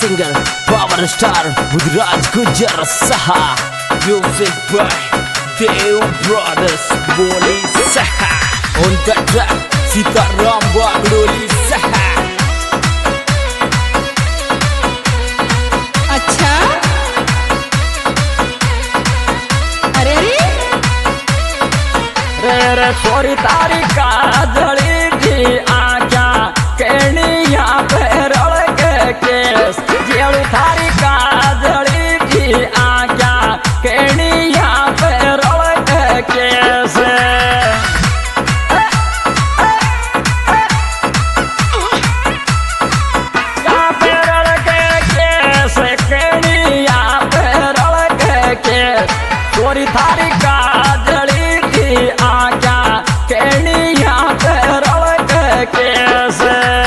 Singer power star Budhraj गुजर सहा music by Dev brothers बोली सहा on the track Sitaram Bagdoli सहा। अच्छा अरे रे छोरी तारी काजली की आँखा केनिया पैरल के केस जेड़ू थारी काजली की आँखा केनिया पैरल के केस पैरल के केस केनिया पैरल के केस छोरी थारी काजली की आँखा केनिया पैरल के केस।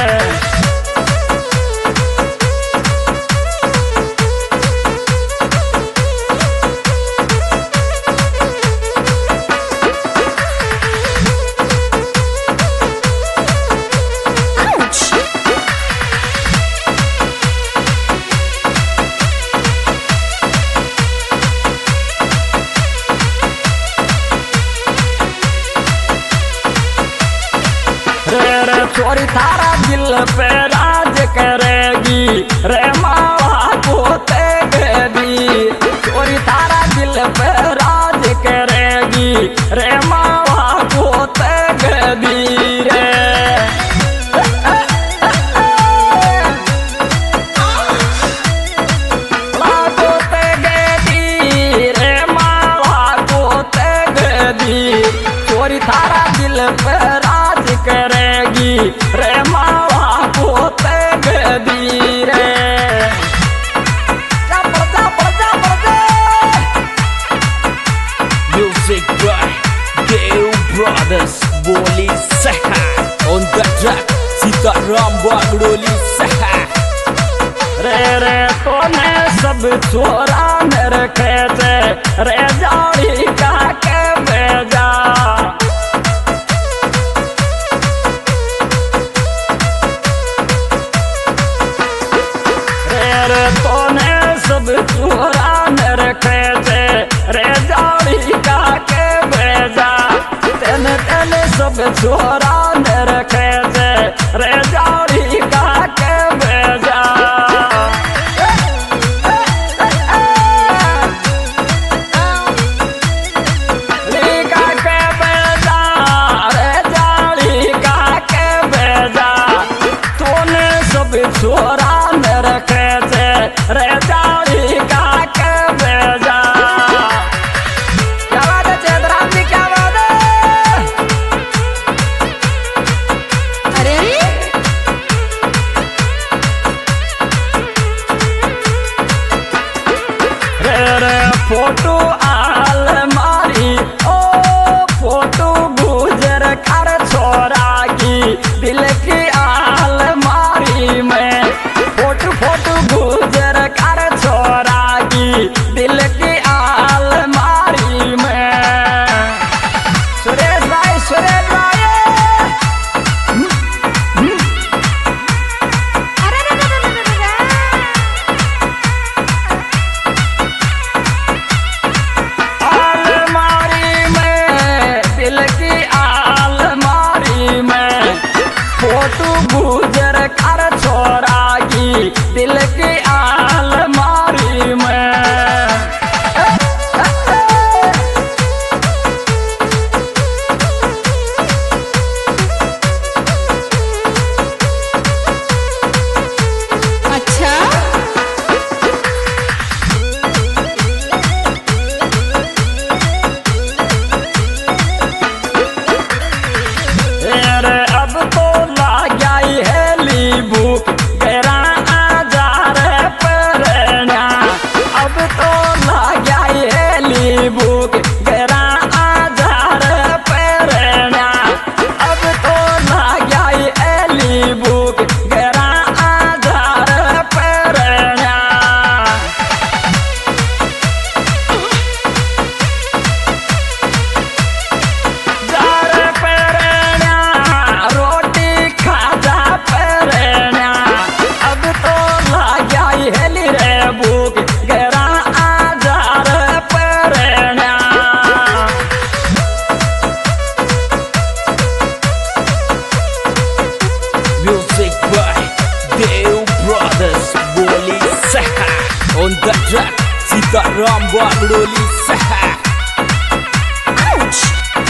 रे छोरी थारा दिल पे राज करेगी रे मावा को तेगी छोरी थारा दिल पे राज करेगी रे मावा को तेगी रे को तेगी रे मावा को तेगी छोरी थारा दिल पे राज करेगी रे मावा को तेगी रे। म्यूजिक बाय देव ब्रदर्स बोली सहा on the track Sitaram Bagdoli सहा। रे तोने सब छोरा में रखे थे रे जाड़ी का के बेजा तोने सब छोरा में रखे थे रे जाड़ी का के बेजा तेने तेने सब छोरा में रखे थे रे जाड़ी का के बेजा। का के बेजा रे जाड़ी का के बेजा तोने सब छोरा में रखे रे जाड़ी का के बेजा। क्या बात है चेतराम जी क्या बात है Deo Brothers Boli Saha. On the track Sitaram Bagdoli Saha. Ouch.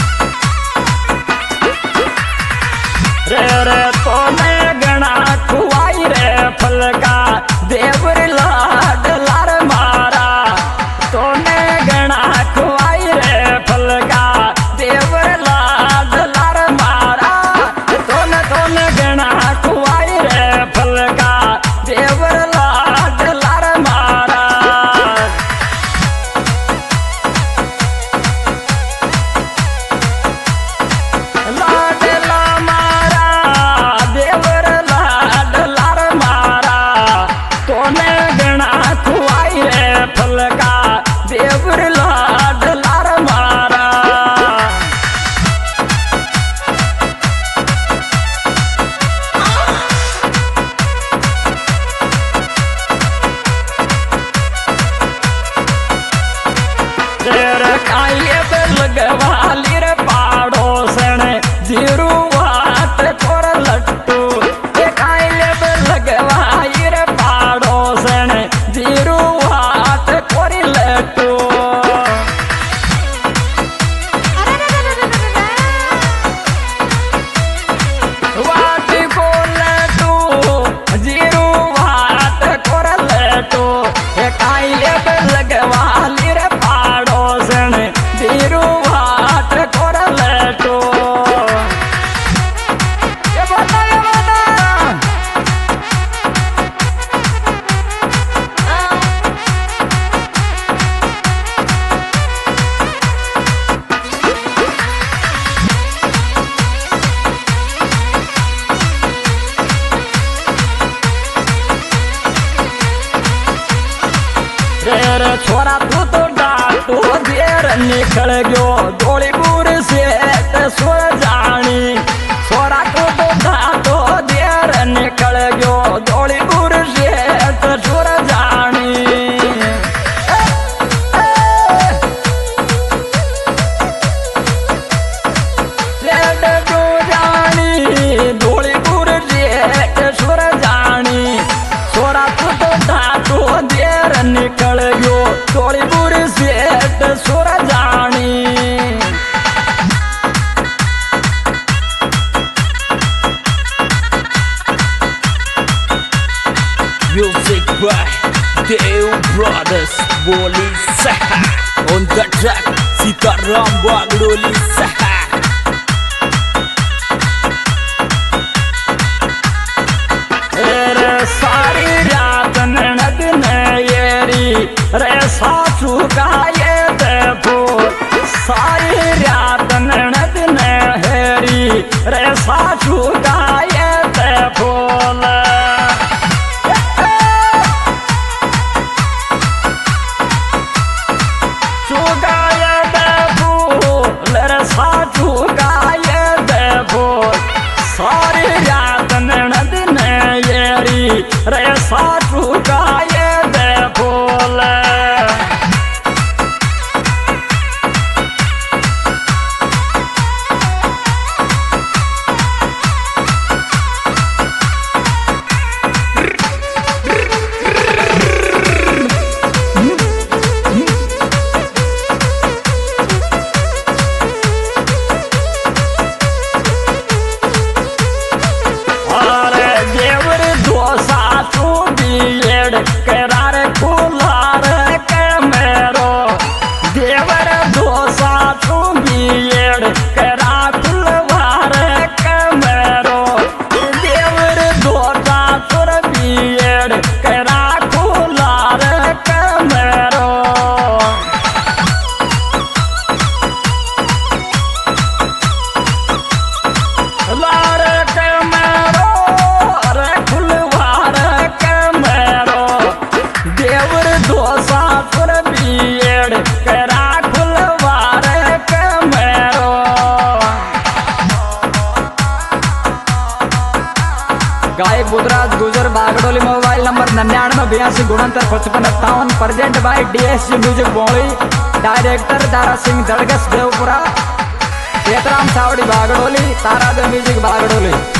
रे रे तोने गणा खुआई रे फलका देवर लाड लार मारा तोने गणा खुआई रे फलका देवर लाड लार मारा तोने तोने गणा खुआई रे फलका देवर लाड लार मारा लाडला मारा देवर लाड लार मारा तोने गणा खुआई रे फलका देवर लाड लार मारा तेरे काये पे लगवाली रे पाड़ोसन जीरू वाट कोर लट्टू ते काये पे लगवाई रे पाड़ोसन जीरू वाट कोरी लट्टू वाट को लट्टू जीरू वाट कोर लट्टू ते काये पे लगवाली रे पाड़ोसन जीरू वाट कोर लट्टू ये बता तेरे छोरा तू तो डाटू देर निकल गयो गोली बूर से सुर जानी छोरा तू तो डाटो देर निकल गयो गोली बूर से सुर जानी लेट तू जानी गोली बूर से सुर जानी छोरा तू तो डाटो देर निकल गयो थोड़ी बुरी सेठ सुर जानी Music by Deo Brothers Boli Saha. On the track Sitaram Bagdoli Saha. रे सारी रात ननद नेरी रे सासू का ये देखो सारी रात ननद नेरी रे सासू का ये देखो चुगाए देखो रे सासू का ये देखो सारी रात ननद नेरी रे सासू का ये देखो अरे देवर दो सासू बीएड करार खुलार के मेरो देवर दो सासू बीएड करा खुलवार के मेरो देवर दो सासुर बीएड करा खुलार के मेरो लार के मेरो रे खुलवार के मेरो देवर दो सासुर बीएड करा खुलवार के मेरो गायक Budhraj Gujar Bagdoli mobile number 9982 present by DSG music बोली डायरेक्टर दारा सिंह दड़गस देवपुरा, सेतराम सावड़ी बागडोली, तारादेव म्यूजिक बागडोली।